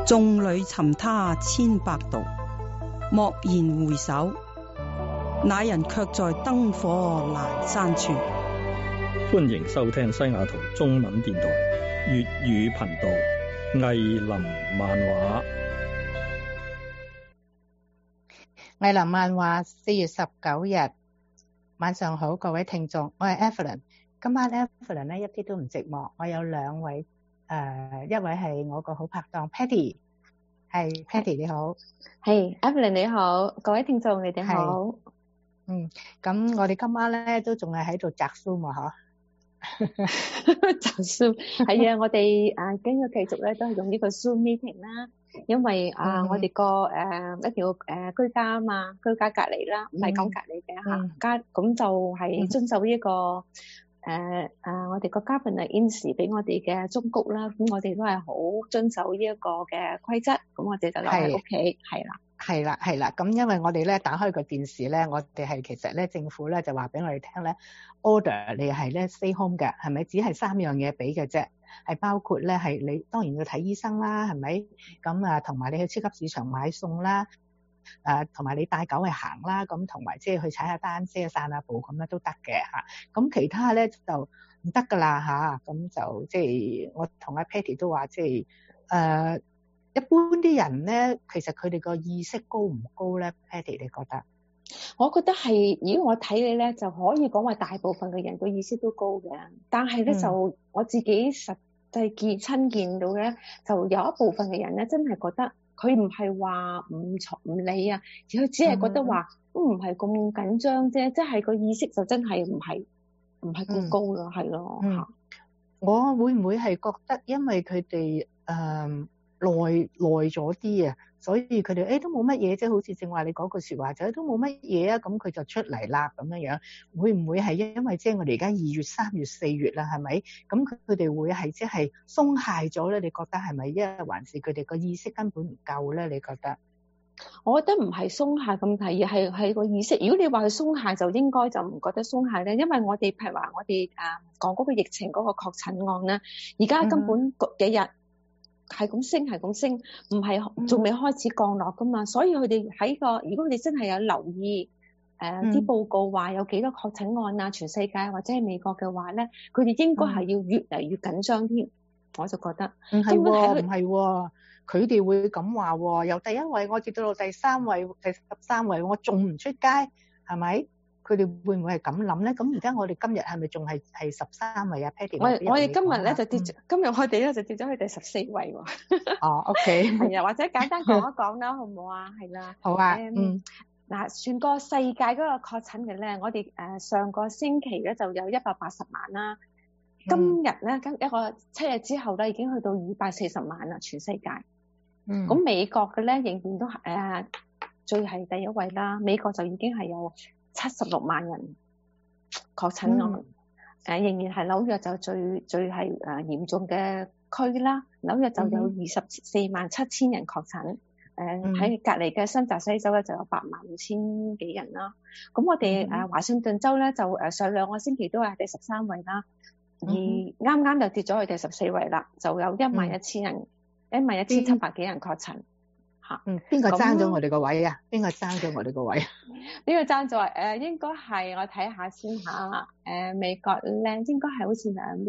眾裏尋他千百度，驀然回首，那人卻在燈火闌珊處。 歡迎收聽西雅圖中文電台粵語頻道藝林漫畫。 藝林漫畫4月19日晚上好，各位聽眾，我係 Evelyn。今晚 Evelyn 咧一啲都唔寂寞，我有兩位，一位係我個好拍檔 Patty， 係 Patty 你好。 係 Evelyn 你好，各位聽眾你哋好。 咁我哋今晚咧都仲係喺度摘 Zoom 啊， 摘 Zoom 係啊，我哋今日繼續咧都係用呢個 Zoom meeting 啦，因為我哋個一定要居家啊嘛，居家隔離啦，唔係講隔離嘅嚇，咁就係遵守呢個我哋個 governor in 俾我哋嘅忠告啦，咁我哋都係好遵守呢一個嘅規則，咁我哋就留喺屋企，係啦。咁因為我哋咧打開個電視咧，我哋係其實咧政府咧就話俾我哋聽咧 order 你係咧 stay home 嘅，係咪？只係3樣嘢俾嘅啫，係包括咧係你當然要睇醫生啦，係咪？咁同埋你去超級市場買餸啦。同埋你帶狗去行啦，咁同埋即係去踩下單車、散下步咁咧都得嘅嚇。咁其他咧就唔得噶啦嚇。咁就即係我同阿 Patty 都話，即係一般啲人咧，其實佢哋個意識高唔高咧 ？Patty 你覺得？ 我覺得係，如果我睇你咧，就可以講話大部分嘅人個意識都高嘅，但係咧就我自己實際親見到嘅，就有一部分嘅人咧真係覺得。佢唔係話唔理啊，佢只係覺得話都唔係咁緊張啫，即係個意識就真係唔係咁高咯，係咯嚇。 我會唔會係覺得因為佢哋耐咗啲啊，所以佢哋都冇乜嘢啫，好似正話你講句説話就都冇乜嘢啊，咁佢就出嚟啦咁樣。會唔會係因為即係我哋而家2月、3月、4月啦，係咪？咁佢哋會係即係鬆懈咗咧？你覺得係咪？因為還是佢哋個意識根本唔夠咧？你覺得？ 我覺得唔係鬆懈咁睇，而係個意識。如果你話佢鬆懈，就應該就唔覺得鬆懈咧，因為我哋譬如話我哋講嗰個疫情嗰個確診案咧，而家根本幾日。係咁升，唔係仲未開始降落噶嘛，所以佢哋喺如果佢哋真係有留意啲報告話有幾多確診案啊，全世界或者係美國嘅話咧，佢哋應該係要越嚟越緊張添。我就覺得唔係喎，佢哋會咁話喎，由第1位我跌到第3位、第13位，我仲唔出街，係咪？佢哋會唔會係咁諗咧？咁而家我哋今日係咪仲係13位啊 Patty？ 我哋今日咧就跌咗，今日我哋咧就跌咗去第14位喎。 OK。係啊，或者簡單講一講啦，好唔好啊？係啦。 好啊。 嗱，全個世界嗰個確診嘅咧，我哋上個星期咧就有180萬啦。今日咧一個7日之後咧，已經去到240萬啦，全世界。咁美國嘅咧仍然都最係第1位啦。美國就已經係有76萬人確診案，仍然係紐約就最係嚴重嘅區啦。紐約就有24萬7千人確診，喺隔離嘅新澤西州咧就有8萬5千幾人啦。咁我哋華盛頓州咧就上2個星期都係第13位啦，而啱啱就跌咗去第14位啦，就有11000人，11700幾人確診。 邊個爭咗我哋個位啊？邊個爭咗我哋個位？ 呢個爭咗應該係我睇下先嚇。美國咧應該係好似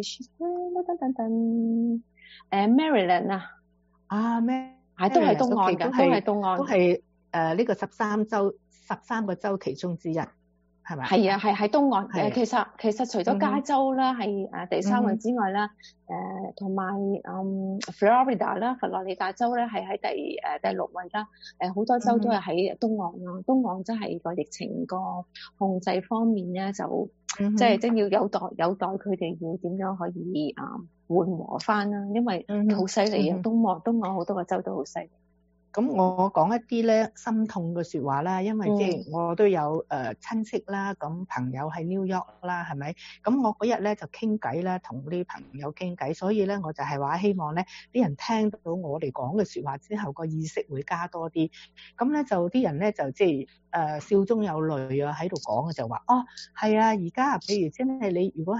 Maryland 都係東岸㗎，都係東岸， 都係呢個13個州其中之一，係咪？ 係啊，係東岸。其實除咗加州啦係第3位之外啦，同埋Florida 啦，佛羅里達州咧係喺第6位啦。好多州都係喺東岸啦。東岸真係個疫情個控制方面咧，就即係真要有待佢哋要點樣可以緩和翻啦。因為好犀利啊，東岸好多個州都好犀利。 咁我講一啲咧心痛嘅説話啦，因為即係我都有親戚啦，咁朋友喺 New York 啦，係咪？咁我嗰日咧就傾偈啦，同啲朋友傾偈，所以咧我就係話希望咧啲人聽到我哋講嘅説話之後，個意識會加多啲。咁咧就啲人咧就即係笑中有淚啊，喺度講嘅就話係啊，而家譬如真係你如果係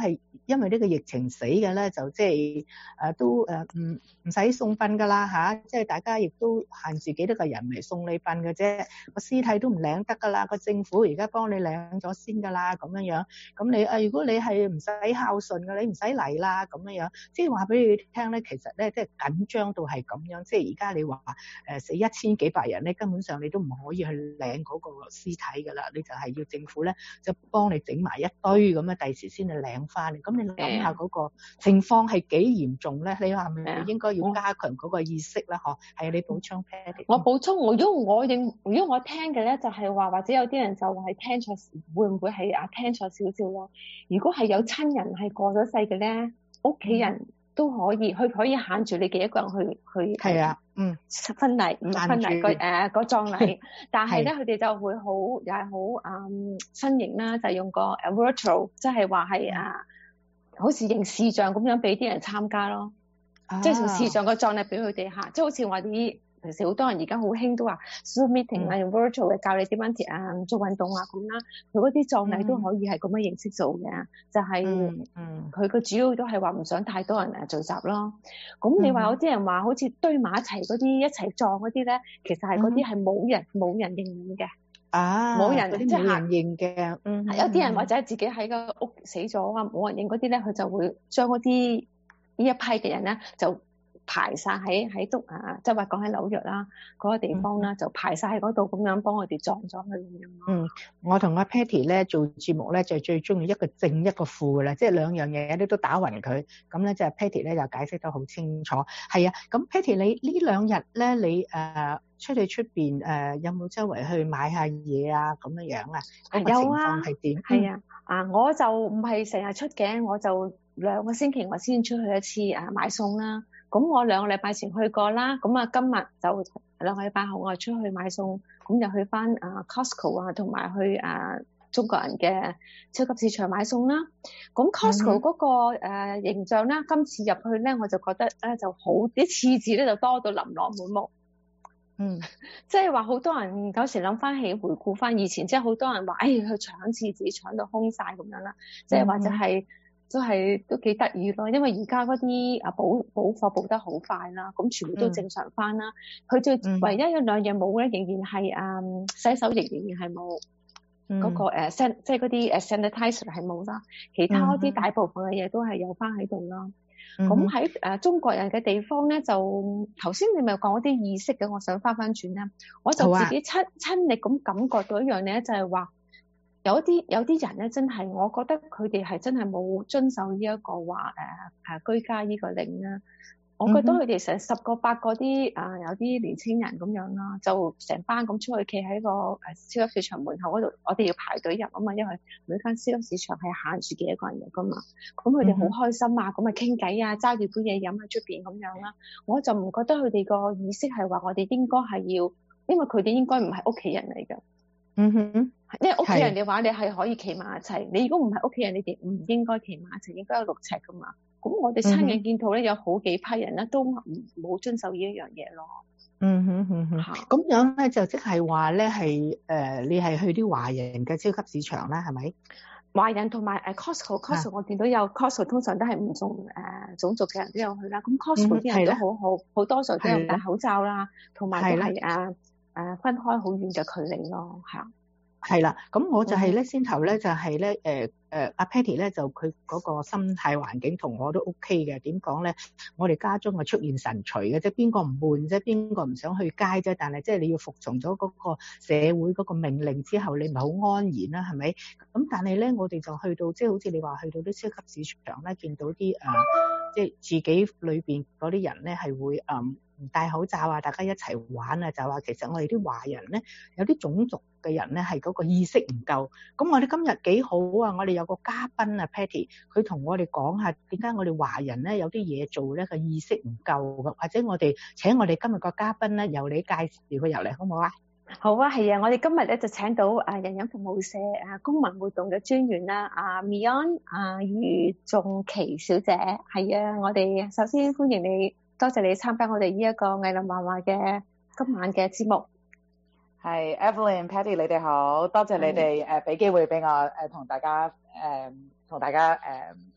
因為呢個疫情死嘅咧，就即係都唔使送殯㗎啦嚇，即係大家亦都限住幾多個人嚟送你殯嘅啫，個屍體都唔領得㗎啦，個政府而家幫你領咗先㗎啦，咁樣，咁你如果你係唔使孝順嘅，你唔使嚟啦，咁樣，即係話俾你聽咧，其實咧即係緊張到係咁樣，即係而家你話死1000幾百人咧，根本上你都唔可以去領嗰個屍體㗎啦，你就係要政府咧就幫你整埋一堆咁樣，第時先去領翻。咁你諗下嗰個情況係幾嚴重咧？你話係咪應該要加強嗰個意識啦？嗬，係你補充 Patty。 我補充，如果我聽嘅咧，就係話或者有啲人就係聽錯，會唔會係聽錯少少咯？如果係有親人係過咗世嘅咧，屋企人都可以，佢可以限住你幾多個人去。係啊，婚禮唔係婚禮個葬禮，但係咧佢哋就會又係好新型啦，就係用個virtual，即係話係好似認視像咁樣俾啲人參加咯，即係從視像個葬禮俾佢哋嚇，即係好似話啲平時好多人而家好興都話 Zoom meeting 用 virtual 嘅教你點樣做運動咁啦，佢嗰啲葬禮都可以係咁樣形式做嘅，就係佢個主要都係話唔想太多人聚集咯。咁你話有啲人話好似堆埋一齊嗰啲一齊葬嗰啲咧，其實係嗰啲係冇人認嘅。冇人即係冇人認嘅，有啲人或者自己喺個屋死咗啊，冇人認嗰啲咧，佢就會將嗰啲呢一批嘅人咧就排晒喺度即係話講喺紐約啦嗰個地方啦，就排晒喺嗰度咁樣幫佢哋葬咗佢咁樣。我同阿 Patty 咧做節目咧就最中意一個正一個負嘅啦，即係兩樣嘢咧都打暈佢。咁咧就 Patty 咧就解釋得好清楚。係啊，咁 Patty 你呢兩日咧你出去出邊有冇周圍去買下嘢啊咁樣啊？嗰個情況係點？係我就唔係成日出嘅，我就2個星期我先出去一次買餸啦。咁我2個禮拜前去過啦，咁今日就2個禮拜後我出去買餸，咁就去翻Costco同埋去中國人嘅超級市場買餸啦。咁 Costco 嗰個形象啦，今次入去咧我就覺得就好啲廁紙咧就多到琳琅滿目。即係話好多人有時諗翻起回顧翻以前，即係好多人話去搶廁紙搶到空晒咁樣啦，即係或者係都幾得意咯。因為而家嗰啲補貨補得好快啦，咁全部都正常翻啦。佢最唯一有2樣冇咧，仍然係洗手液仍然係冇嗰個即係嗰啲sanitizer 係冇啦，其他嗰啲大部分嘅嘢都係有翻喺度啦。咁喺中國人嘅地方咧，就頭先你咪講嗰啲意識嘅，我想翻轉啦，我就自己親歷咁感覺到一樣嘢，就係話有啲人咧，真係我覺得佢哋係真係冇遵守呢一個話居家呢個令啦。我覺得佢哋成10個8個啲有啲年青人咁樣啦，就成班咁出去企喺個超級市場門口嗰度，我哋要排隊入啊嘛，因為每間超級市場係限住幾多個人入噶嘛。咁佢哋好開心啊，咁啊傾偈啊，揸住杯嘢飲喺出邊咁樣啦。我就唔覺得佢哋個意識係話我哋應該係要，因為佢哋應該唔係屋企人嚟㗎。因為屋企人嘅話，你係可以企埋一齊。你如果唔係屋企人，你哋唔應該企埋一齊，應該有6尺噶嘛。咁我哋親眼見到咧，有好幾批人咧都冇遵守呢一樣嘢咯。咁樣咧就即係話咧係你係去啲華人嘅超級市場啦，係咪？華人同埋Costco 我見到有 Costco 通常都係唔同種族嘅人都有去啦。咁 Costco 啲人都好多數都有戴口罩啦，同埋都係分開好遠嘅距離咯，係啦，咁我就係咧先頭咧就係咧阿 Patty 咧就佢嗰個心態環境同我都 OK 嘅。點講咧？我哋家中係出現神隨嘅，即係邊個唔悶啫，邊個唔想去街啫？但係即係你要服從咗嗰個社會嗰個命令之後，你咪好安然啦，係咪？咁但係咧，我哋就去到即係好似你話去到啲超級市場咧，見到啲即係自己裏邊嗰啲人咧係會唔戴口罩啊，大家一齊玩啊，就話其實我哋啲華人咧有啲種族嘅人咧係嗰個意識唔夠。咁我哋今日幾好啊！我哋有個嘉賓啊 Patty， 佢同我哋講下點解我哋華人咧有啲嘢做咧個意識唔夠嘅，或者我哋請我哋今日個嘉賓咧由你介紹佢入嚟好唔好啊？好啊，係啊，我哋今日咧就請到人人服務社公民活動嘅專員啦，Mion 余仲琪小姐。係啊，我哋首先歡迎你。多謝你參加我哋呢一個藝林漫畫嘅今晚嘅節目。 係 Evelyn、Patty 你哋好，多謝你哋俾機會俾我同大家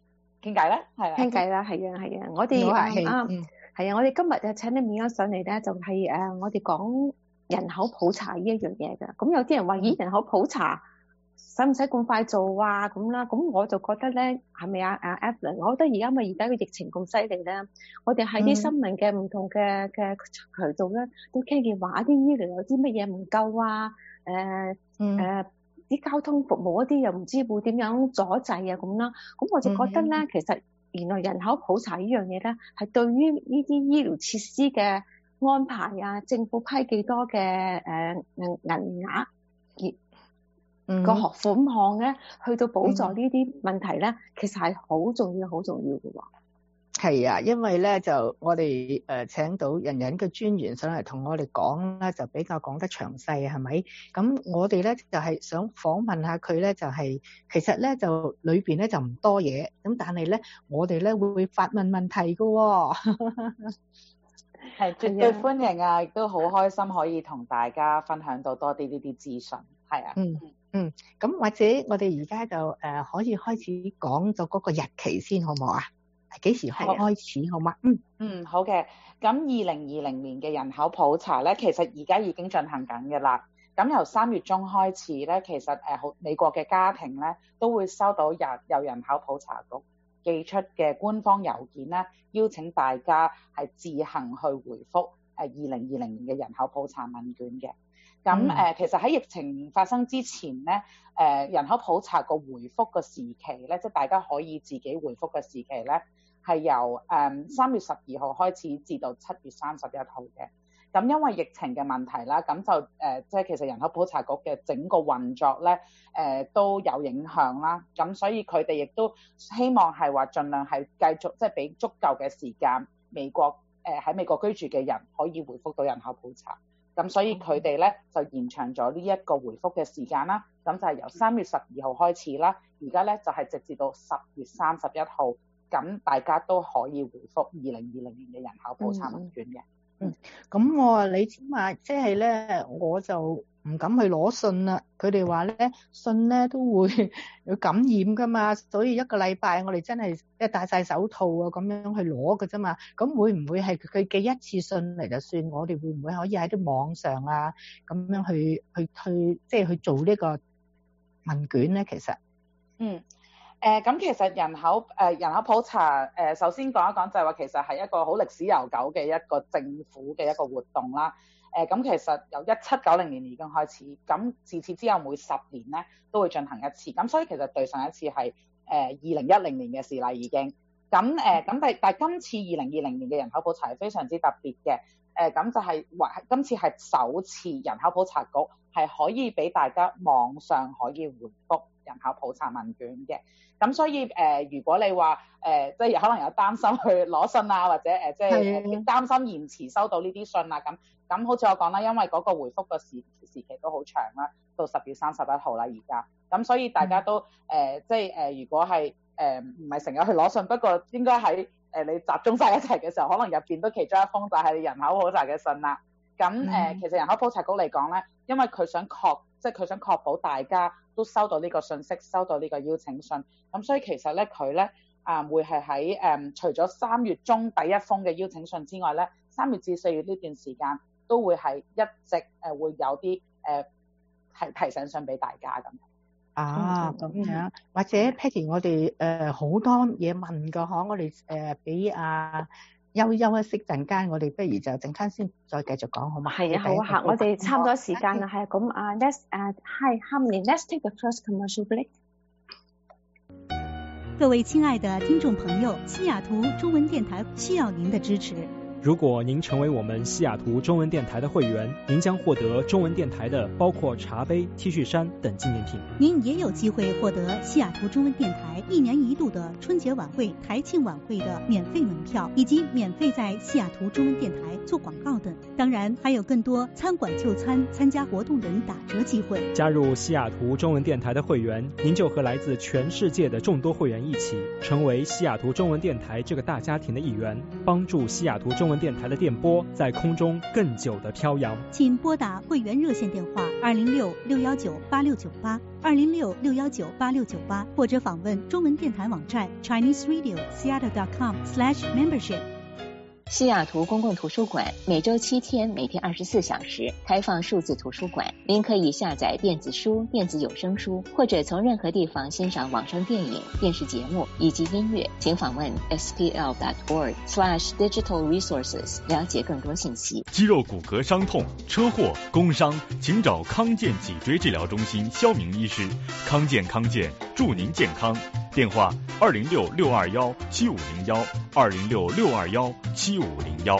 傾偈咧，係啊， 傾偈啦，係啊，我哋係啊，我哋今日請你面上嚟咧，就係我哋講人口普查呢一樣嘢嘅。咁有啲人話咦，人口普查使唔使咁快做啊？咁啦，咁我就覺得咧，係咪啊Evelyn？我覺得而家個疫情咁犀利咧，我哋喺啲新聞嘅唔同嘅渠道咧，都聽見話啲醫療有啲乜嘢唔夠啊，啲交通服務嗰啲又唔知會點樣阻滯啊咁啦。咁我就覺得咧，其實原來人口普查呢樣嘢咧，係對於呢啲醫療設施嘅安排啊，政府批幾多嘅銀額個學款項咧，去到補助呢啲問題咧，其實係好重要嘅喎。 係啊，因為咧就我哋請到人人嘅專員上嚟同我哋講咧，就比較講得詳細，係咪？咁我哋咧就係想訪問下佢咧，就係其實咧就裏邊咧就唔多嘢，咁但係咧我哋咧會發問問題㗎喎。 係絕對歡迎啊！亦都好開心可以同大家分享到多啲呢啲資訊。係啊， 咁或者我哋而家就可以開始講咗嗰個日期先，好唔好啊？幾時開始好嗎？ 好嘅。咁2020年嘅人口普查咧，其實而家已經進行緊嘅啦。咁由3月中開始咧，其實美國嘅家庭咧都會收到由人口普查局寄出嘅官方郵件咧，邀請大家係自行去回覆2020年嘅人口普查問卷嘅。咁其實喺疫情發生之前咧，人口普查個回覆個時期咧，即係大家可以自己回覆嘅時期咧，係由3月12號開始至到7月31號嘅。咁因為疫情嘅問題啦，咁就即係其實人口普查局嘅整個運作咧，都有影響啦。咁所以佢哋亦都希望係話盡量係繼續即係俾足夠嘅時間，喺美國居住嘅人可以回覆到人口普查。咁所以佢哋咧就延長咗呢一個回覆嘅時間啦。咁就係由3月12號開始啦，而家咧就係直至到10月31號，咁大家都可以回覆2020年嘅人口普查問卷嘅。 咁我話你知嘛，即係咧我就唔敢去攞信啦。佢哋話咧信咧都會有感染噶嘛，所以一個禮拜我哋真係即係戴晒手套啊咁樣去攞㗎啫嘛。咁會唔會係佢寄一次信嚟就算？我哋會唔會可以喺啲網上啊咁樣去即係去做呢個問卷咧？其實咁其實人口普查首先講一講就係話其實係一個好歷史悠久嘅一個政府嘅一個活動啦。咁其實由1790年已經開始，咁自此之後每10年咧都會進行一次。咁所以其實對上一次係2010年嘅事啦已經。咁但係今次2020年嘅人口普查係非常之特別嘅。咁就係話今次係首次人口普查局係可以俾大家網上可以回覆人口普查問卷嘅。咁所以如果你話即係可能有擔心去攞信啊，或者即係擔心延遲收到呢啲信啊，咁好似我講啦，因為嗰個回覆個時期都好長啦，到10月31號啦而家。咁所以大家都即係如果係唔係成日去攞信，不過應該喺你集中晒一齊嘅時候，可能入邊都其中一封就係人口普查嘅信啦。咁其實人口普查局嚟講咧，因為佢想確保大家都收到呢個信息，收到呢個邀請信，咁所以其實咧佢咧會係喺除咗3月中第一封嘅邀請信之外咧，3月至4月呢段時間都會係一直會有啲提醒信俾大家咁。 咁樣，或者 Patty 我哋好多嘢問㗎嗬，我哋俾休一息陣間，我哋不如就陣間先再繼續講好嘛？ 係啊，好啊，我哋差唔多時間啦，係咁let's take the first commercial break。 各位親愛的聽眾朋友，西雅圖中文電台需要您的支持。 如果您成為我們西雅圖中文電台的會員，您將獲得中文電台的包括茶杯、T 恤衫等紀念品。 您也有機會獲得西雅圖中文電台1年1度的春節晚會、台慶晚會的免費門票，以及免費在西雅圖中文電台做廣告等。當然，還有更多餐館就餐、參加活動等打折機會。 加入西雅圖中文電台的會員，您就和來自全世界的眾多會員一起，成為西雅圖中文電台這個大家庭的一員，幫助西雅圖中文文電台的電波在空中更久的飄揚。 請撥打會員熱線電話206-619-8698，206-619-8698，或者訪問中文電台網站 ChineseRadio.Seattle.com/membership。 西雅圖公共圖書館每週7天，每天24小時開放數字圖書館，您可以下載電子書、電子有聲書，或者從任何地方欣賞網上電影、電視節目以及音樂。請訪問 spl.org/digitalresources 了解更多信息。 肌肉骨骼傷痛、車禍、工傷，請找康健脊椎治療中心蕭明醫師。康健祝您健康。電話206-621-7501，206-621-7501。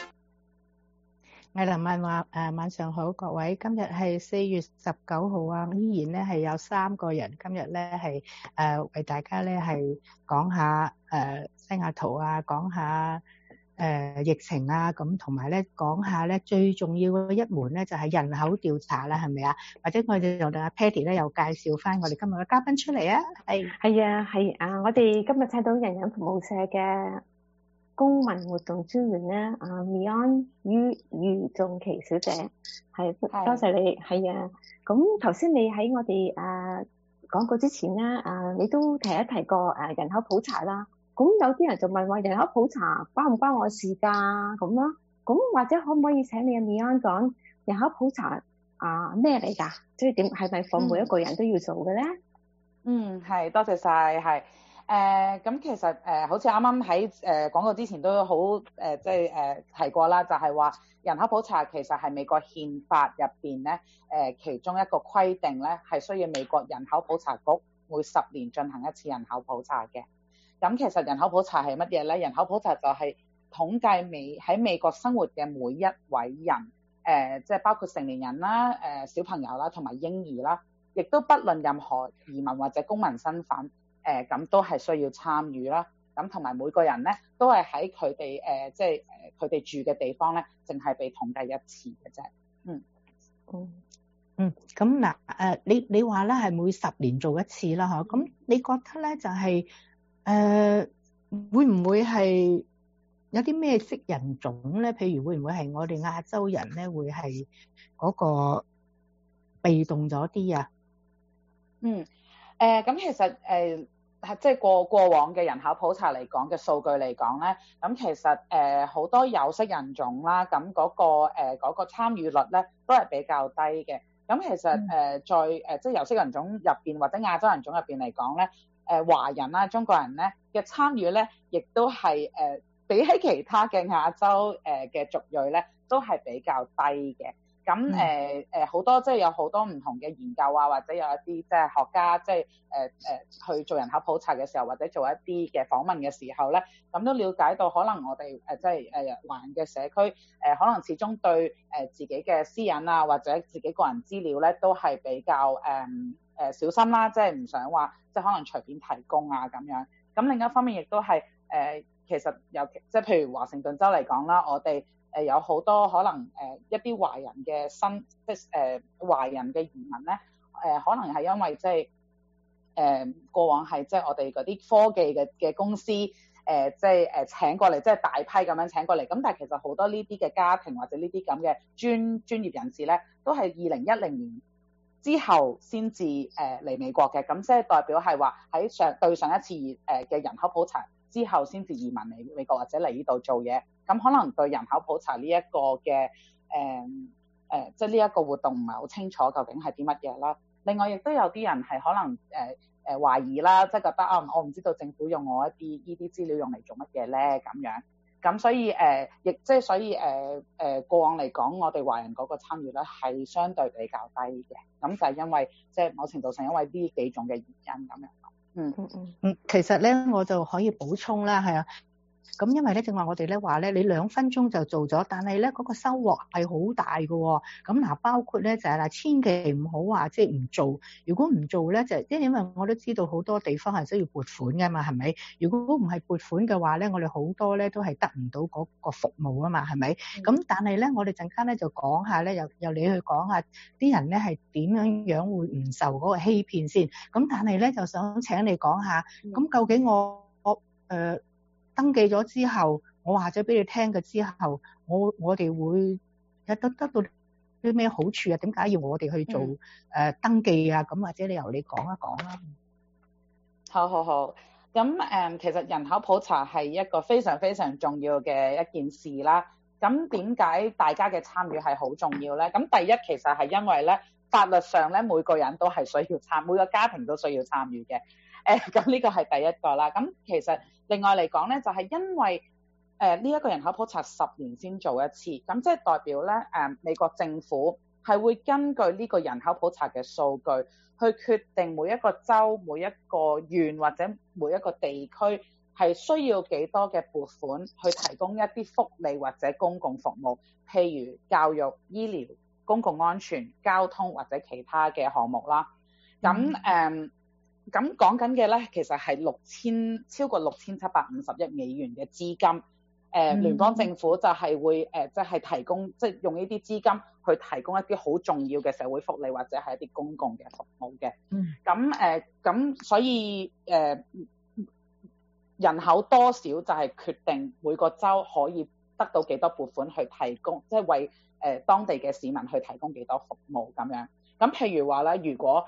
藝林萬話晚上好，各位，今日係4月19號啊，依然咧係有3個人今日咧係為大家咧係講下西雅圖啊，講下疫情啊，咁同埋咧講下咧最重要嘅一門咧就係人口調查啦，係咪啊？或者我哋由阿 Patty 咧又介紹翻我哋今日嘅嘉賓出嚟啊。 係啊，我哋今日請到人人服務社嘅公民活動專員咧，Meon 余仲琪小姐，係多謝你。係啊，咁頭先你喺我哋講過之前咧，你都提一提過人口普查啦。咁有啲人就問話人口普查關唔關我事㗎咁咯？咁或者可唔可以請你阿 Meon 講人口普查咩嚟㗎？即係點係咪放每一個人都要做嘅咧？ 係，多謝晒。係咁其實好似啱啱喺廣告之前都好提過啦，就係話人口普查其實係美國憲法入邊咧其中一個規定咧，係需要美國人口普查局每10年進行一次人口普查嘅。咁其實人口普查係乜嘢咧？人口普查就係統計喺美國生活嘅每一位人，即係包括成年人啦、小朋友啦同埋嬰兒啦，亦都不論任何移民或者公民身份，咁都係需要參與啦。咁同埋每個人咧都係喺佢哋佢哋住嘅地方咧，淨係被統計一次嘅啫。 咁嗱你話咧係每10年做一次啦，嗬？咁你覺得咧就係會唔會係有啲咩色人種咧？譬如會唔會係我哋亞洲人咧會係嗰個被動咗啲啊？ 咁其實即係過往嘅人口普查嚟講嘅數據嚟講咧，咁其實好多有色人種啦，咁嗰個參與率咧都係比較低嘅。咁其實即係有色人種入邊或者亞洲人種入邊嚟講咧，華人啦、中國人咧嘅參與咧，亦都係比起其他嘅亞洲嘅族裔咧，都係比較低嘅。咁好多即係有好多唔同嘅研究啊，或者有一啲即係學家即係去做人口普查嘅時候，或者做一啲嘅訪問嘅時候咧，咁都了解到可能我哋即係華人嘅社區可能始終對自己嘅私隱啊，或者自己個人資料咧，都係比較小心啦，即係唔想話即係可能隨便提供啊咁樣。咁另一方面亦都係其實即係譬如華盛頓州嚟講啦，我哋有好多可能一啲華人嘅華人嘅移民咧，可能係因為即係過往係即係我哋嗰啲科技嘅公司即係請過嚟，即係大批咁樣請過嚟。咁但係其實好多呢啲嘅家庭或者呢啲咁嘅專業人士咧，都係2010年之後先至嚟美國嘅。咁即係代表係話喺對上一次嘅人口普查之後先至移民嚟美國或者嚟呢度做嘢。咁可能對人口普查呢一個嘅即係呢一個活動唔係好清楚究竟係啲乜嘢啦。另外亦都有啲人係可能懷疑啦，即係覺得我唔知道政府用我呢啲資料用嚟做乜嘢咧咁樣。咁所以亦即係所以過往嚟講，我哋華人嗰個參與咧係相對比較低嘅。咁就係因為即係某程度上因為呢幾種嘅原因咁樣。 其實咧我就可以補充啦，係啊。咁因為咧正話我哋咧話咧，你2分鐘就做咗，但係咧嗰個收穫係好大嘅喎。咁嗱，包括咧就係千祈唔好話即係唔做。如果唔做咧，就因為我都知道好多地方係需要撥款㗎嘛，係咪？如果唔係撥款嘅話咧，我哋好多咧都係得唔到嗰個服務啊嘛，係咪？咁但係咧，我哋陣間咧就講下咧，由你去講下啲人咧係點樣會唔受嗰個欺騙先。咁但係咧就想請你講下，咁究竟我登記咗之後， 我話咗俾你聽嘅之後，我哋會得到啲咩好處啊？點解要我哋去做登記啊？咁或者你由你講一講啦。 好。咁其實人口普查係一個非常非常重要嘅一件事啦。咁點解大家嘅參與係好重要咧？咁第一其實係因為咧法律上咧每個人都係需要每個家庭都需要參與嘅。咁呢個係第一個啦。咁其實另外嚟講咧，就係因為呢一個人口普查10年先做一次，咁即係代表咧美國政府係會根據呢個人口普查嘅數據去決定每一個州、每一個縣或者每一個地區係需要幾多嘅撥款去提供一啲福利或者公共服務，譬如教育、醫療、公共安全、交通或者其他嘅項目啦。咁咁講緊嘅咧，其實係超過6750億美元嘅資金。聯邦政府就係會即係提供，即係用呢啲資金去提供一啲好重要嘅社會福利或者係一啲公共嘅服務嘅。咁所以人口多少就係決定每個州可以得到幾多撥款去提供，即係為當地嘅市民去提供幾多服務咁樣。咁譬如話咧，如果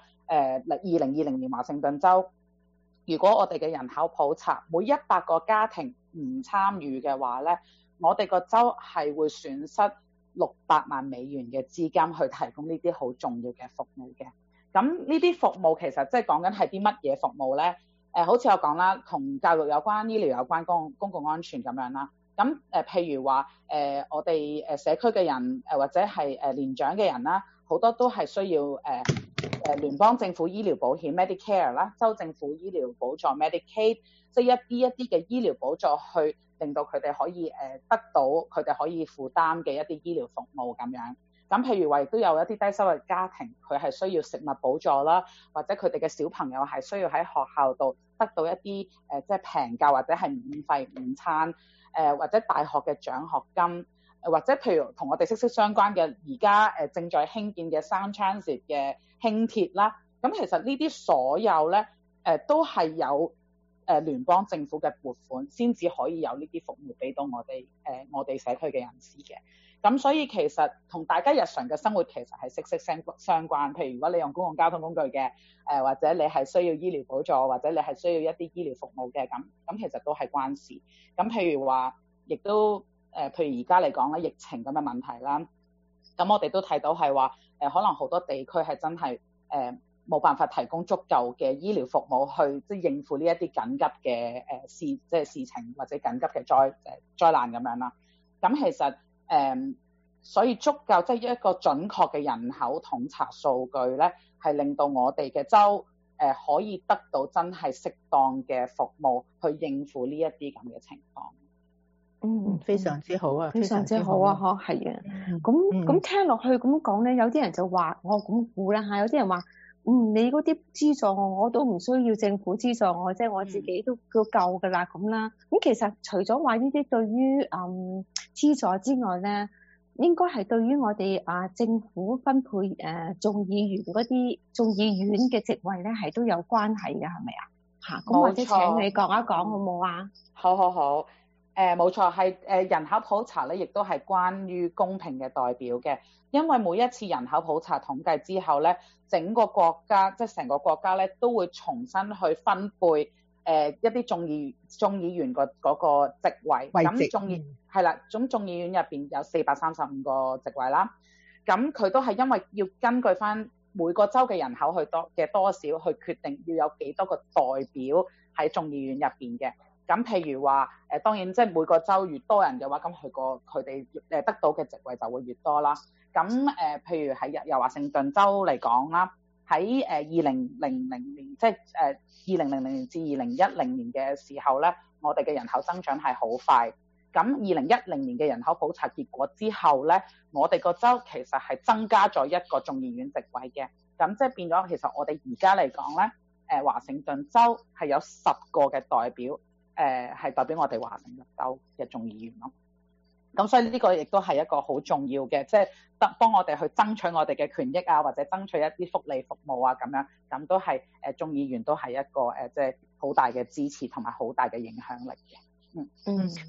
2020年華盛頓州，如果我哋嘅人口普查每100個家庭唔參與嘅話咧，我哋個州係會損失600萬美元嘅資金去提供呢啲好重要嘅服務嘅。咁呢啲服務其實即係講緊係啲乜嘢服務咧？好似我講啦，同教育有關、醫療有關、公共安全咁樣啦。咁譬如話我哋社區嘅人或者係年長嘅人啦，好多都係需要聯邦政府醫療保險 Medicare 啦，州政府醫療補助 Medicaid， 即係一啲嘅醫療補助去令到佢哋可以得到佢哋可以負擔嘅一啲醫療服務咁樣。咁譬如話亦都有一啲低收入家庭，佢係需要食物補助啦，或者佢哋嘅小朋友係需要喺學校度得到一啲即係平價或者係免費午餐，或者大學嘅獎學金，或者譬如同我哋息息相關嘅而家正在興建嘅 Sound Transit 嘅輕鐵啦。咁其實呢啲所有咧都係有聯邦政府嘅撥款先至可以有呢啲服務俾到我哋社區嘅人士嘅。咁所以其實同大家日常嘅生活其實係息息相關。譬如如果你用公共交通工具嘅，或者你係需要醫療補助，或者你係需要一啲醫療服務嘅，咁其實都係關事。咁譬如話，亦都譬如而家嚟講咧，疫情咁嘅問題啦，咁我哋都睇到係話可能好多地區係真係冇辦法提供足夠嘅醫療服務去即係應付呢一啲緊急嘅即係事情或者緊急嘅災難咁樣啦。咁其實所以足夠即係一個準確嘅人口統查數據咧，係令到我哋嘅州可以得到真係適當嘅服務去應付呢一啲咁嘅情況。 非常之好啊， 非常之好啊，係啊。咁聽落去咁講咧，有啲人就話我咁估啦嚇，有啲人話你嗰啲資助我都唔需要政府資助我，即係我自己都夠㗎啦咁啦。咁其實除咗話呢啲對於資助之外咧，應該係對於我哋政府分配眾議員嗰啲眾議院嘅職位咧，係都有關係嘅，係咪啊？嚇，咁或者請你講一講好冇啊？ 好。冇錯，係人口普查咧，亦都係關於公平嘅代表嘅。因為每一次人口普查統計之後咧，整個國家即係成個國家咧，都會重新去分配一啲眾議員嗰個職位。咁眾議院入邊有435個職位啦。咁佢都係因為要根據翻每個州嘅人口嘅多少去決定要有幾多個代表喺眾議院入邊嘅。咁譬如話當然即係每個州越多人嘅話，咁佢哋得到嘅職位就會越多啦。咁譬如喺由華盛頓州嚟講啦，喺2000年即係2000年至2010年嘅時候咧，我哋嘅人口增長係好快。咁2010年嘅人口普查結果之後咧，我哋個州其實係增加咗一個眾議院職位嘅。咁即係變咗，其實我哋而家嚟講咧，華盛頓州係有10個嘅代表。係代表我哋華盛頓州嘅眾議員咯。咁所以呢個亦都係一個好重要嘅，即係幫我哋去爭取我哋嘅權益啊，或者爭取一啲福利服務啊咁樣，咁都係眾議員都係一個即係好大嘅支持同埋好大嘅影響力嘅。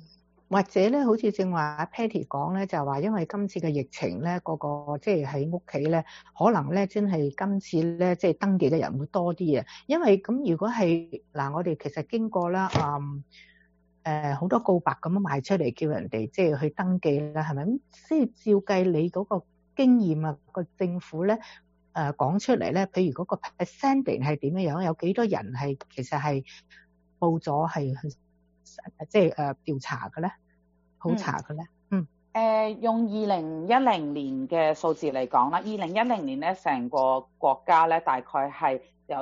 或者咧，好似正話阿 Patty 講咧，就話因為今次嘅疫情咧，個即係喺屋企咧，可能咧真係今次咧即係登記嘅人會多啲啊。因為咁如果係嗱，我哋其實經過啦，好多告白咁樣賣出嚟，叫人哋即係去登記啦，係咪？咁即係照計你嗰個經驗啊，個政府咧講出嚟咧，譬如嗰個 percentage 係點樣樣，有幾多人係其實係報咗係即係調查嘅咧，普查嘅咧？ 用2010年嘅數字嚟講啦，2010年咧成個國家咧大概係有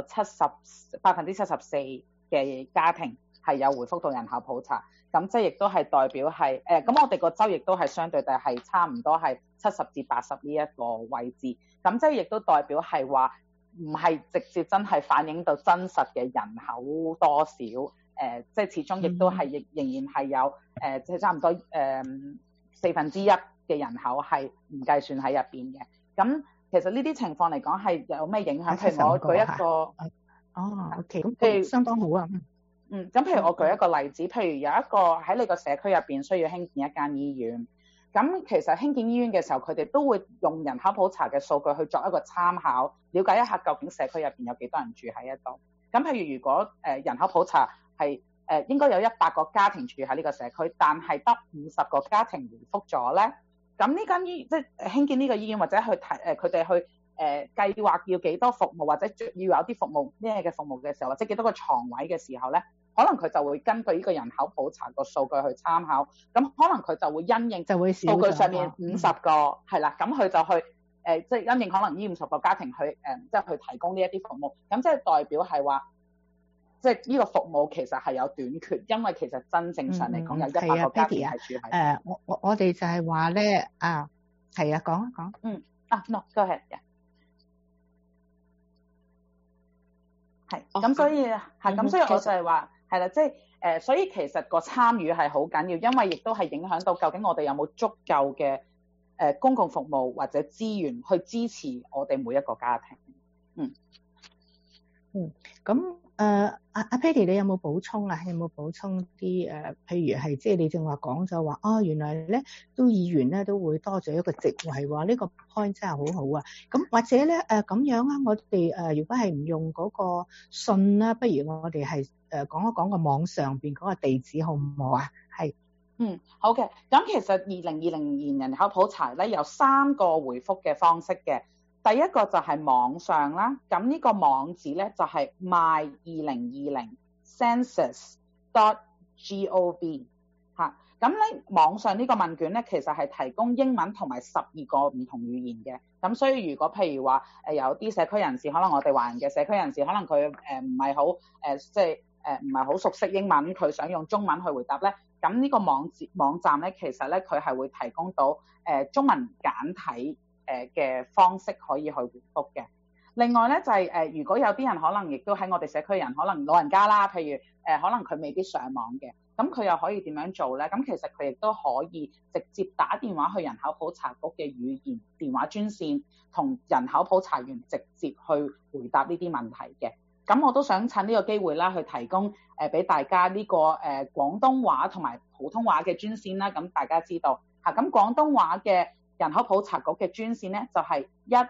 74%嘅家庭係有回覆到人口普查，咁即係亦都係代表係咁我哋個州亦都係相對地係差唔多係70至80呢一個位置，咁即係亦都代表係話唔係直接真係反映到真實嘅人口多少，即係始終亦都係仍然係有即係差唔多1/4嘅人口係唔計算喺入邊嘅。咁其實呢啲情況嚟講係有咩影響？譬如我舉一個 ，OK， 咁相當好啊。 咁譬如我舉一個例子，譬如有一個喺你個社區入邊需要興建一間醫院，咁其實興建醫院嘅時候，佢哋都會用人口普查嘅數據去作一個參考，了解一下究竟社區入邊有幾多人住喺一度。咁譬如如果人口普查係應該有100個家庭住喺呢個社區，但係得50個家庭回覆咗咧，咁呢間醫即係興建呢個醫院或者去佢哋去計劃要幾多服務或者要有啲服務咩嘅服務嘅時候，或者幾多個床位嘅時候咧，可能佢就會根據呢個人口普查個數據去參考，咁可能佢就會因應就會數據上面50個係啦，咁佢就去即係因應可能呢50個家庭去即係去提供呢一啲服務，咁即係代表係話即係呢個服務其實係有短缺，因為其實真正上嚟講有100個家庭係住喺我哋就係話咧係啊，講一講 no go ahead 係咁，所以咁，所以我就係話係啦，即係所以其實個參與係好緊要，因為亦都係影響到究竟我哋有冇足夠嘅公共服務或者資源去支持我哋每一個家庭。 咁阿 Patty 你有冇補充啊？有冇補充啲譬如係即係你正話講就話原來咧都議員咧都會多咗一個職位喎，呢個 point 真係好好啊！咁或者咧咁樣啊，我哋如果係唔用嗰個信啦，不如我哋係講一講個網上邊嗰個地址好唔好啊？係好嘅。咁其實2020年人口普查咧有3個回覆嘅方式嘅。第一個就係網上啦，咁呢個網址咧就係 my2020census.gov 嚇。咁咧網上呢個問卷咧其實係提供英文同埋12個唔同語言嘅。咁所以如果譬如話有啲社區人士，可能我哋華人嘅社區人士，可能佢唔係好即係唔係好熟悉英文，佢想用中文去回答咧，咁呢個網站咧其實咧佢係會提供到中文簡體嘅方式可以去回覆嘅。另外咧就係如果有啲人可能亦都喺我哋社區人，可能老人家啦，譬如可能佢未必上網嘅，咁佢又可以點樣做咧？咁其實佢亦都可以直接打電話去人口普查局嘅語言電話專線，同人口普查員直接去回答呢啲問題嘅。咁我都想趁呢個機會啦，去提供俾大家呢個廣東話同埋普通話嘅專線啦。咁大家知道嚇，咁廣東話嘅人口普查局嘅專線咧就係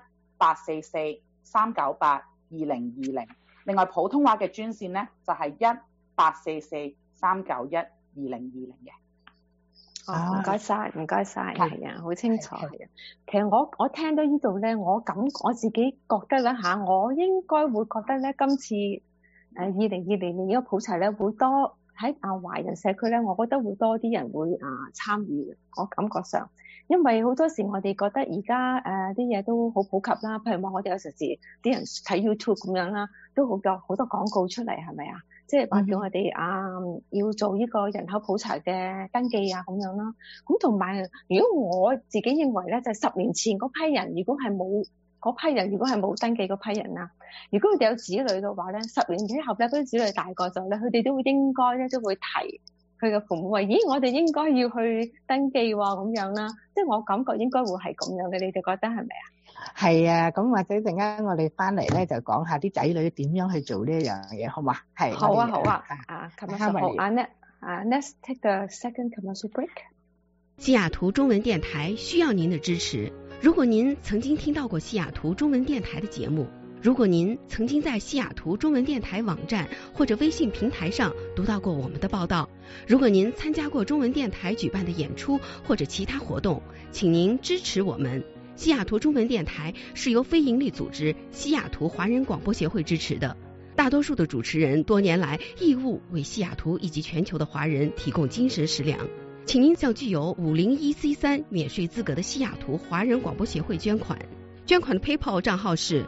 1844-398-2020，另外普通話嘅專線咧就係1844-391-2020嘅。 唔該晒，係啊，好清楚係啊。其實我聽到呢度咧，我自己覺得咧我應該會覺得咧，今次2020年呢個普查咧會多喺華人社區咧，我覺得會多啲人會參與嘅，我感覺上。因為好多時我哋覺得而家啲嘢都好普及啦，譬如話我哋有時啲人睇 YouTube 咁樣啦，都好多廣告出嚟，係咪啊？即係話叫我哋要做呢個人口普查嘅登記咁樣啦。咁同埋，如果我自己認為咧，就係10年前嗰批人，如果係冇登記嗰批人啊，如果佢哋有子女嘅話咧，10年之後咧，嗰啲子女大個咗咧，佢哋都會應該咧都會提佢嘅父母話：咦，我哋應該要去登記喎，咁樣啦。即係我感覺應該會係咁樣嘅，你哋覺得係咪啊？ 係啊，咁或者陣間我哋翻嚟咧就講下啲仔女點樣去做呢一樣嘢，好嘛？係。 好啊。琴日10號晏咧， Let's take a second commercial break. 西雅图中文电台需要您的支持。如果您曾经听到过西雅图中文电台的节目，如果您曾经在西雅图中文电台网站或者微信平台上读到过我们的报道，如果您参加过中文电台举办的演出或者其他活动，请您支持我们。西雅图中文电台是由非营利组织西雅图华人广播协会支持的，大多数的主持人多年来义务为西雅图以及全球的华人提供精神食粮。请您向具有501C3免税资格的西雅图华人广播协会捐款。捐款的 PayPal 账号是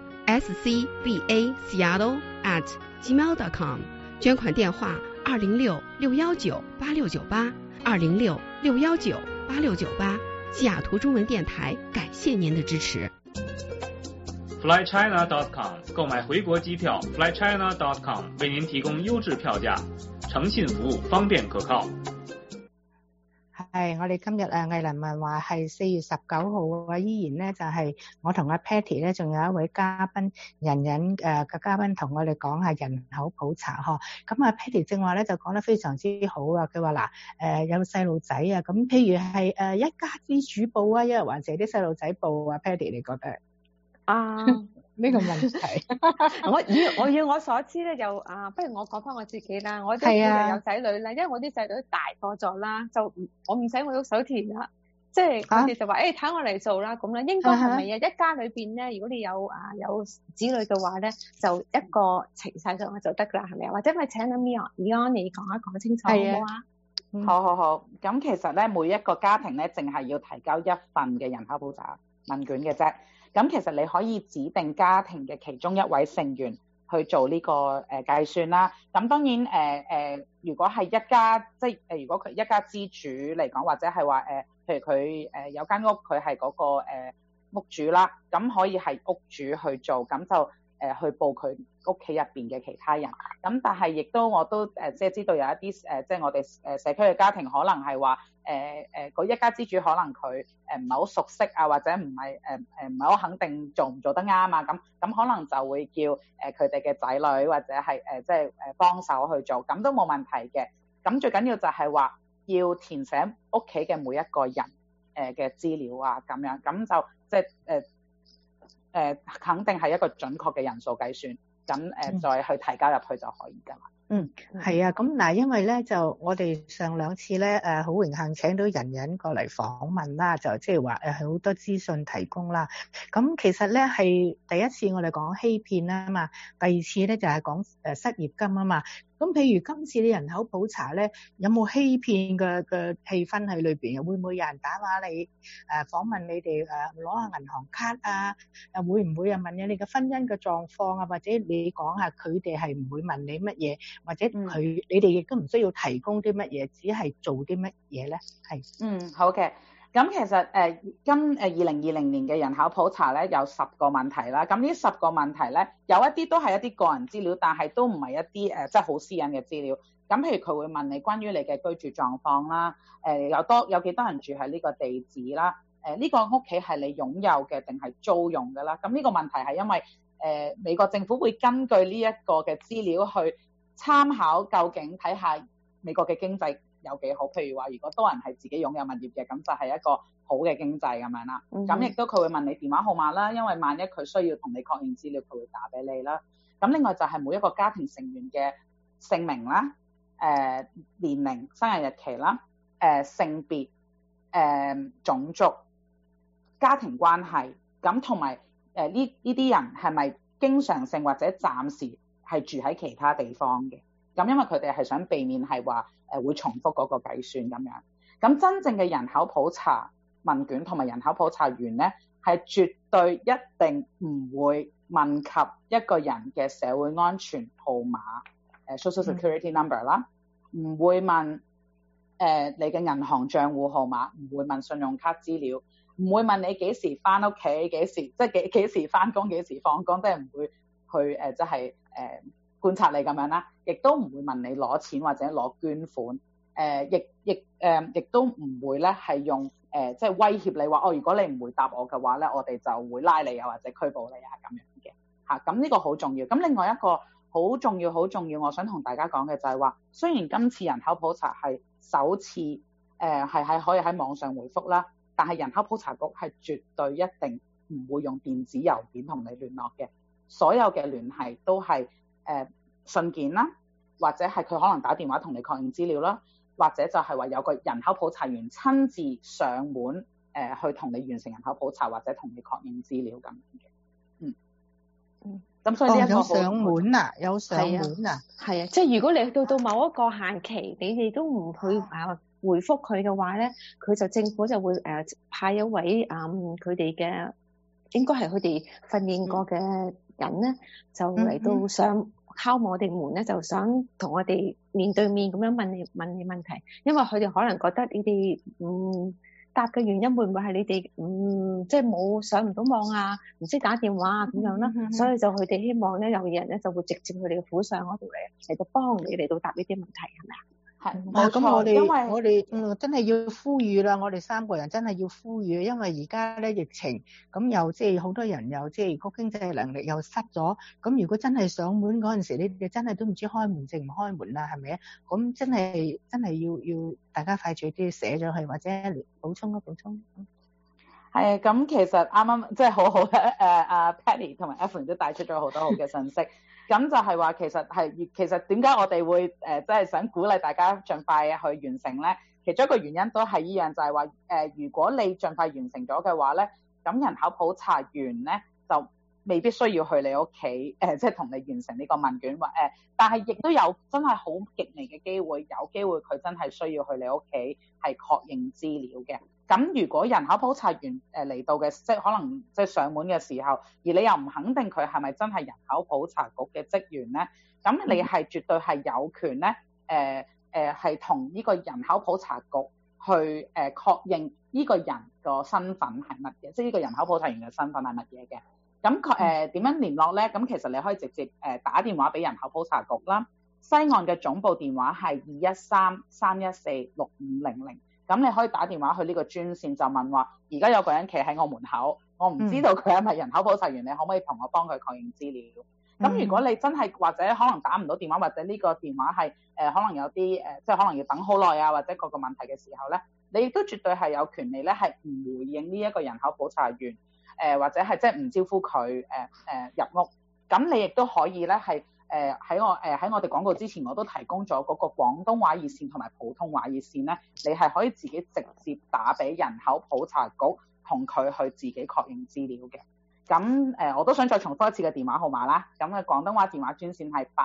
scbaseattle@gmail.com， 捐款电话206-619-8698 206-619-8698。西雅图中文电台感谢您的支持。 flychina.com 购买回國機票 flychina.com 為您提供優質票價，誠信服務，方便可靠。 係，我哋今日藝林文話係4月19號啊，依然咧就係我同阿 Patty 咧，仲有一位嘉賓人嘅嘉賓同我哋講下人口普查嗬。咁啊 Patty 正話咧就講得非常之好啊，佢話嗱有細路仔啊，咁譬如係一家之主報啊，一係還是啲細路仔報啊 Patty 你覺得？呢個問題， 我所知咧就不如我講翻我自己啦。我都有仔女啦，因為我啲仔女大個咗啦，就我唔使我喐手填啦，即係佢哋就話睇我嚟做啦咁啦。應該係咪啊？一家裏邊咧，如果你有子女嘅話咧，就一個呈晒上去就得噶啦，係咪啊？或者咪請阿 Mion 你講一講清楚好唔好啊？ 好。咁其實咧，每一個家庭咧，淨係要提交一份嘅人口普查問卷嘅啫。咁其實你可以指定家庭嘅其中一位成員去做呢個計算啦。咁當然如果係一家，即係如果佢一家之主嚟講，或者係話譬如佢有間屋，佢係嗰個屋主啦，咁可以係屋主去做，咁就去報佢屋企入邊嘅其他人。咁但係亦都我都即係知道有一啲即係我哋社區嘅家庭可能係話嗰一家之主可能佢唔係好熟悉啊，或者唔係好肯定做唔做得啱啊，咁可能就會叫佢哋嘅仔女或者係即係幫手去做，咁都冇問題嘅。咁最緊要就係話要填寫屋企嘅每一個人嘅資料啊，咁樣咁就即係肯定係一個準確嘅人數計算，咁再去提交入去就可以㗎啦。 係啊，咁嗱，因為咧就我哋上兩次咧好榮幸請到人過嚟訪問啦，就即係話好多資訊提供啦。咁其實咧係第一次我哋講欺騙啦嘛，第二次咧就係講失業金啊嘛。咁譬如今次啲人口普查咧，有冇欺騙嘅氣氛喺裏邊？會唔會有人打話你訪問你哋攞下銀行卡啊？會唔會問你嘅婚姻嘅狀況啊？或者你講下佢哋係唔會問你乜嘢，或者你哋亦都唔需要提供啲乜嘢，只係做啲乜嘢咧？係好嘅。咁其實2020年嘅人口普查咧有10個問題啦，咁呢10個問題咧有一啲都係一啲個人資料，但係都唔係一啲即係好私隱嘅資料。咁譬如佢會問你關於你嘅居住狀況啦，有幾多人住喺呢個地址啦，呢個屋企係你擁有嘅定係租用嘅啦。咁呢個問題係因為美國政府會根據呢一個嘅資料去參考，究竟睇下美國嘅經濟有幾好，譬如話如果多人係自己擁有物業嘅，咁就係一個好嘅經濟咁樣啦。咁亦都佢會問你電話號碼啦，因為萬一佢需要同你確認資料，佢會打俾你啦。咁另外就係每一個家庭成員嘅姓名啦、年齡、生日日期啦、性別、種族、家庭關係，咁同埋呢啲人係咪經常性或者暫時係住喺其他地方嘅？咁因為佢哋係想避免係話會重複嗰個計算咁樣。咁真正嘅人口普查問卷同埋人口普查員咧，係絕對一定唔會問及一個人嘅社會安全號碼，Social Security Number 啦，唔會問你嘅銀行帳戶號碼，唔會問信用卡資料，唔會問你幾時翻屋企，幾時翻工，幾時放工，即係唔會去即係觀察你咁樣啦，亦都唔會問你攞錢或者攞捐款，亦都唔會咧係用即係威脅你話如果你唔回答我嘅話咧，我哋就會拉你啊或者拘捕你啊咁樣嘅嚇。咁呢個好重要。咁另外一個好重要，我想同大家講嘅就係話，雖然今次人口普查係首次係可以喺網上回覆啦，但係人口普查局係絕對一定唔會用電子郵件同你聯絡嘅，所有嘅聯繫都係信件啦，或者係佢可能打電話同你確認資料啦，或者就係話有個人口普查員親自上門去同你完成人口普查，或者同你確認資料咁嘅。咁所以呢一個有上門啊，有上門啊， 係啊，即係如果你到某一個限期，你哋都唔去回覆佢嘅話咧，佢就政府就會派一位佢哋嘅應該係佢哋訓練過嘅人咧，就嚟到上敲我哋門咧，就想同我哋面對面咁樣問你問題，因為佢哋可能覺得你哋答嘅原因會唔會係你哋即係冇上唔到網啊，唔識打電話啊咁樣啦，所以就佢哋希望咧有嘢人咧就會直接佢哋嘅府上嗰度嚟到幫你嚟到答呢啲問題，係咪啊？ 係冇錯， 咁我哋真係要呼籲啦，我哋三個人真係要呼籲，因為而家咧疫情，咁又即係好多人又即係個經濟能力又失咗，咁如果真係上門嗰陣時，你哋真係都唔知開門定唔開門啦，係咪啊？咁真係要大家快脆啲寫咗去，或者補充。 係咁，其實啱啱即係好好嘅阿 Patty 同埋 Evelyn 都帶出咗好多好嘅信息。咁就係話其實點解我哋會即係想鼓勵大家盡快去完成咧？其中一個原因都係依樣，就係話如果你盡快完成咗嘅話咧，咁人口普查員咧就未必需要去你屋企即係同你完成呢個問卷或但係亦都有真係好極微嘅機會，有機會佢真係需要去你屋企係確認資料嘅。咁如果人口普查員嚟到嘅，即係可能即係上門嘅時候，而你又唔肯定佢係咪真係人口普查局嘅職員咧，咁你係絕對係有權咧，係同呢個人口普查局去確認呢個人個身份係乜嘢，即係呢個人口普查員嘅身份係乜嘢嘅。咁點樣聯絡咧？咁其實你可以直接打電話俾人口普查局啦。西岸嘅總部電話係213-314-6500。咁你可以打電話去呢個專線，就問話而家有個人企喺我門口，我唔知道佢係咪人口普查員，你可唔可以同我幫佢確認資料？咁如果你真係或者可能打唔到電話，或者呢個電話係可能有啲即係可能要等好耐啊，或者各個問題嘅時候咧，你亦都絕對係有權利咧係唔回應呢一個人口普查員或者係即係唔招呼佢入屋。咁你亦都可以咧係喺我哋廣告之前，我都提供咗嗰個廣東話熱線同埋普通話熱線咧，你係可以自己直接打俾人口普查局，同佢去自己確認資料嘅。咁我都想再重複一次嘅電話號碼啦。咁嘅廣東話電話專線係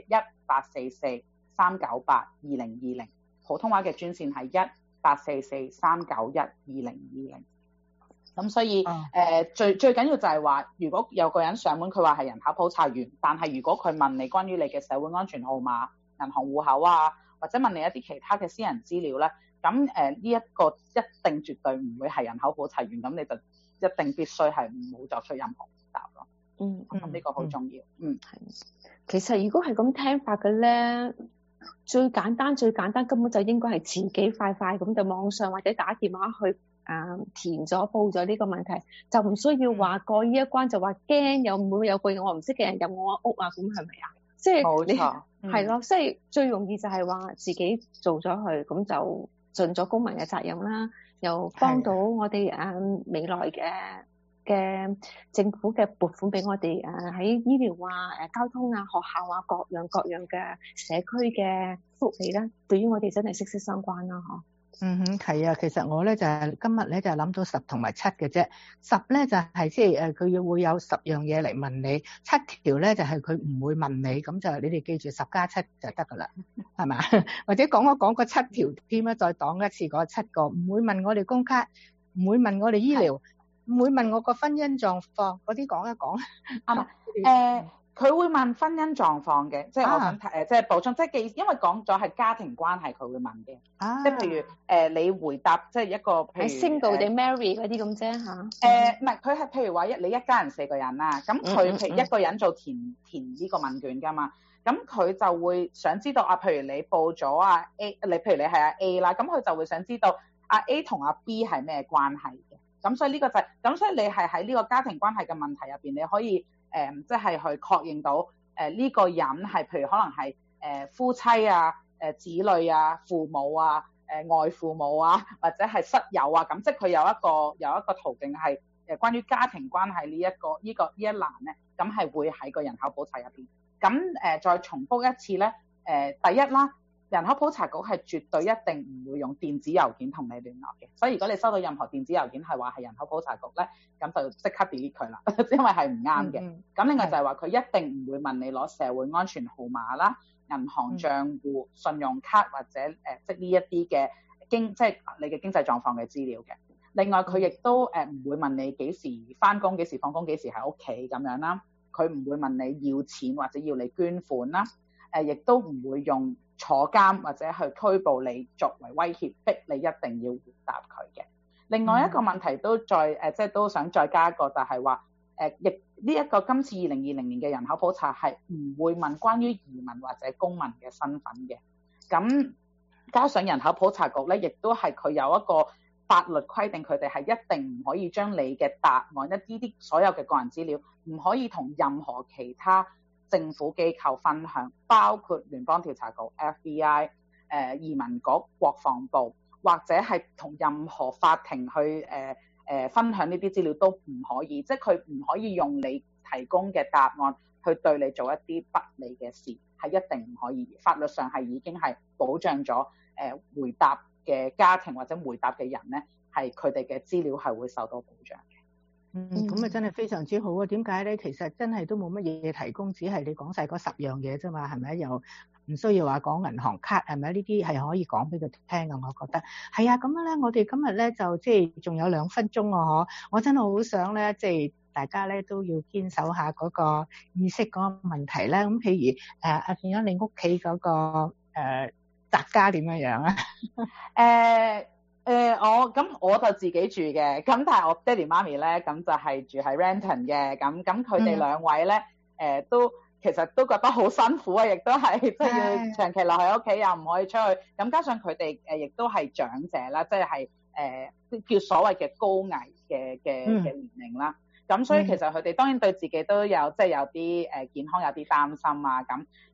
841-844-398-2020，普通話嘅專線係1-844-391-2020。咁所以最緊要就係話，如果有個人上門，佢話係人口普查員，但係如果佢問你關於你嘅社會安全號碼、銀行戶口啊，或者問你一啲其他嘅私人資料咧，咁呢一個一定絕對唔會係人口普查員，咁你就一定必須係唔好作出任何答咯。咁呢個好重要。 其實如果係咁聽法嘅咧，最簡單根本就應該係自己快咁就網上或者打電話去填咗報咗呢個問題，就唔需要話過呢一關，就話驚有唔會有個我唔識嘅人入我屋啊，咁係咪啊？即係冇錯，係咯，即係最容易就係話自己做咗去，咁就盡咗公民嘅責任啦，又幫到我哋未來嘅政府嘅撥款俾我哋喺醫療啊、交通啊、學校啊各樣嘅社區嘅福利咧，對於我哋真係息息相關啦，嗬。 係啊，其實我咧就係今日咧就係諗到10同埋7嘅啫。10咧就係即係佢會有10樣嘢嚟問你，7條咧就係佢唔會問你，咁就你哋記住10加7就得噶啦，係嘛？或者講一講個7條添啦，再講一次嗰7個，唔會問我哋公卡，唔會問我哋醫療，唔會問我個婚姻狀況，嗰啲講一講。 佢會問婚姻狀況嘅，即係我想即係補充，即係因為講咗係家庭關係，佢會問嘅。即係譬如你回答即係一個譬如 single 定 marry 嗰啲咁啫嚇。 唔係，佢係譬如話你一家人4個人啦，咁佢譬如一個人做填呢個問卷㗎嘛，咁佢就會想知道譬如你報咗A，你譬如你係阿 A 啦，咁佢就會想知道阿 A 同阿 B 係咩關係嘅。咁所以呢個就係咁，所以你係喺呢個家庭關係嘅問題入邊，你可以即係去確認到呢個人係譬如可能係夫妻啊、子女啊、父母啊、外父母啊，或者係室友啊，咁即係佢有一個途徑係關於家庭關係呢一欄咧，咁係會喺個人口普查入邊。咁再重複一次咧，第一啦，人口普查局係絕對一定唔會用電子郵件同你聯絡嘅，所以如果你收到任何電子郵件係話係人口普查局咧，咁就即刻 delete 佢啦，因為係唔啱嘅。咁另外就係話佢一定唔會問你攞社會安全號碼啦、銀行帳戶、信用卡或者即係呢一啲嘅即係你嘅經濟狀況嘅資料嘅。另外佢亦都唔會問你幾時返工、幾時放工、幾時喺屋企咁樣啦。佢唔會問你要錢或者要你捐款啦。亦都唔會用坐監或者去拘捕你作為威脅，逼你一定要回答佢嘅。另外一個問題都再即係都想再加一個，就係話亦呢一個今次2020年嘅人口普查係唔會問關於移民或者公民嘅身份嘅。咁加上人口普查局咧，亦都係佢有一個法律規定，佢哋係一定唔可以將你嘅答案一啲所有嘅個人資料唔可以同任何其他政府機構分享，包括聯邦調查局 FBI、移民局、國防部，或者係同任何法庭去分享呢啲資料都唔可以，即係佢唔可以用你提供嘅答案去對你做一啲不利嘅事，係一定唔可以。法律上係已經係保障咗回答嘅家庭或者回答嘅人咧，係佢哋嘅資料係會受到保障嘅。 咁啊真係非常之好啊！點解咧？其實真係都冇乜嘢提供，只係你講晒嗰10樣嘢啫嘛，係咪？又唔需要話講銀行卡，係咪？呢啲係可以講俾佢聽啊！我覺得係啊，咁樣咧，我哋今日咧就即係仲有2分鐘啊！我真係好想咧，即係大家咧都要堅守下嗰個意識嗰個問題咧。咁譬如阿變咗你屋企嗰個宅家點樣啊？ 我就自己住嘅，咁但係我爹哋媽咪咧，咁就係住喺 Renton 嘅，咁佢哋2位咧，都其實都覺得好辛苦啊，亦都係即係要長期留喺屋企，又唔可以出去，咁加上佢哋亦都係長者啦，即係叫所謂嘅高危嘅年齡啦，咁所以其實佢哋當然對自己都有即係有啲健康有啲擔心啊，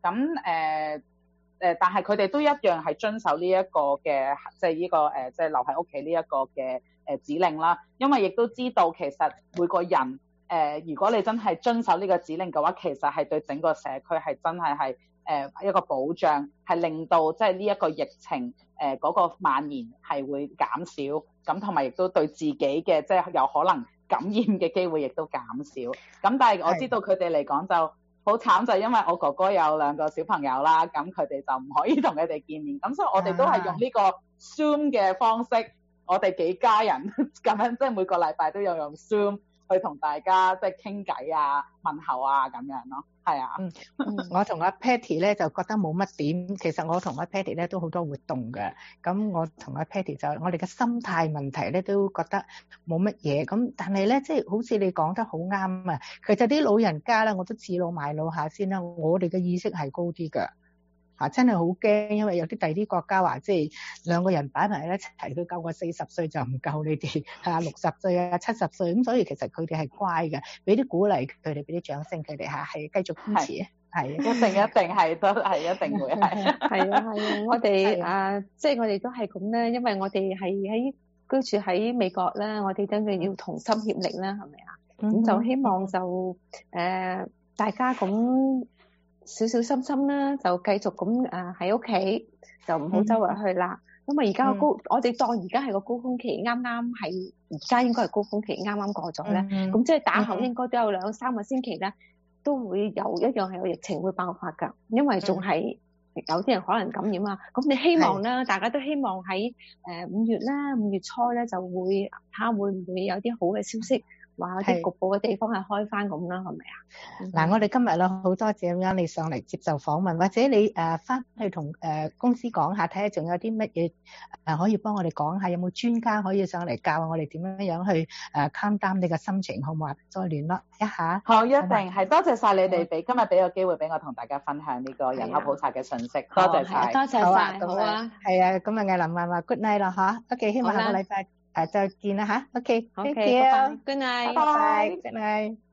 但係佢哋都一樣係遵守呢一個嘅即係呢個即係留喺屋企呢一個嘅指令啦。因為亦都知道其實每個人如果你真係遵守呢個指令嘅話，其實係對整個社區係真係一個保障，係令到即係呢一個疫情嗰個蔓延係會減少，咁同埋亦都對自己嘅即係有可能感染嘅機會亦都減少。咁但係我知道佢哋嚟講就好慘，就因為我哥哥有2個小朋友啦，咁佢哋就唔可以同佢哋見面，咁所以我哋都係用呢個 Zoom 嘅方式，我哋幾家人咁樣即係每個禮拜都有用 Zoom 去同大家即係傾偈啊、問候啊咁樣咯，係啊。 我同阿 Patty 咧就覺得冇乜點，其實我同阿 Patty 咧都好多活動嘅，咁我同阿 Patty 就我哋嘅心態問題咧都覺得冇乜嘢，咁但係咧即係好似你講得好啱啊，其實啲老人家咧我都恃老賣老下先啦，我哋嘅意識係高啲㗎。真係好驚，因為有啲第二啲國家話，即係2個人擺埋一齊，佢夠過40歲就唔夠你哋60歲啊、70歲，咁所以其實佢哋係乖嘅，俾啲鼓勵佢哋，俾啲掌聲佢哋係繼續堅持，係一定係都係一定會係， 係啊，我哋即係我哋都係咁咧，因為我哋係居住喺美國啦，我哋真係要同心協力啦，係咪啊？咁就希望就大家咁小小心心啦，就繼續咁喺屋企，就唔好周圍去啦。因為而家我哋當而家係個高峰期，啱啱係而家應該係高峰期，啱啱過咗咧。咁即係打後應該都有2-3個星期咧，都會有一樣係有疫情會爆發㗎。因為仲係有啲人可能感染啊。咁你希望咧，大家都希望喺5月啦、5月初咧就會睇下會唔會有啲好嘅消息。話啲局部嘅地方係開翻咁啦，係咪啊？ 嗱，我哋今日咧好多謝咁樣你上嚟接受訪問，或者你翻去同公司講下，睇下仲有啲乜嘢可以幫我哋講下，有冇專家可以上嚟教我哋點樣去calm down你嘅心情，好唔好啊？再聯絡一下。 好，一定係多謝晒你哋今日俾個機會俾我同大家分享呢個人口普查嘅信息，多謝晒， 多謝晒，好啊， 係啊，咁啊，藝林話 good night 啦嚇，OK，希望下個禮拜再見啦吓 OK，thank you， good night， 拜拜，good night。